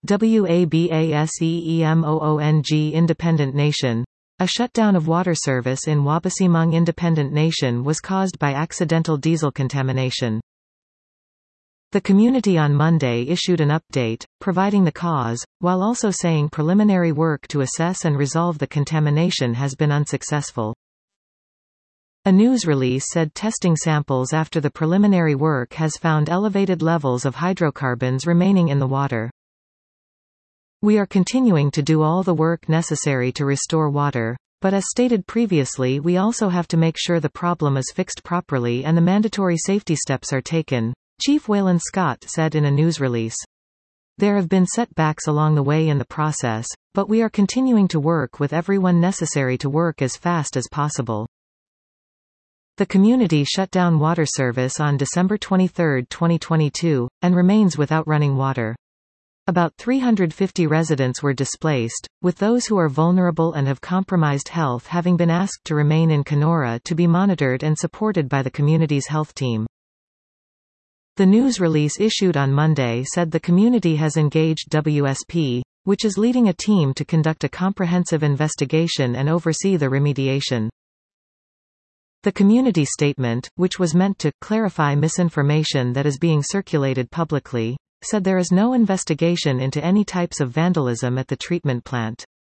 WABASEEMOONG Independent Nation. A shutdown of water service in Wabaseemong Independent Nation was caused by accidental diesel contamination. The community on Monday issued an update, providing the cause, while also saying preliminary work to assess and resolve the contamination has been unsuccessful. A news release said testing samples after the preliminary work has found elevated levels of hydrocarbons remaining in the water. We are continuing to do all the work necessary to restore water, but as stated previously, we also have to make sure the problem is fixed properly and the mandatory safety steps are taken, Chief Waylon Scott said in a news release. There have been setbacks along the way in the process, but we are continuing to work with everyone necessary to work as fast as possible. The community shut down water service on December 23, 2022, and remains without running water. About 350 residents were displaced, with those who are vulnerable and have compromised health having been asked to remain in Kenora to be monitored and supported by the community's health team. The news release issued on Monday said the community has engaged WSP, which is leading a team to conduct a comprehensive investigation and oversee the remediation. The community statement, which was meant to clarify misinformation that is being circulated publicly, said there is no investigation into any types of vandalism at the treatment plant.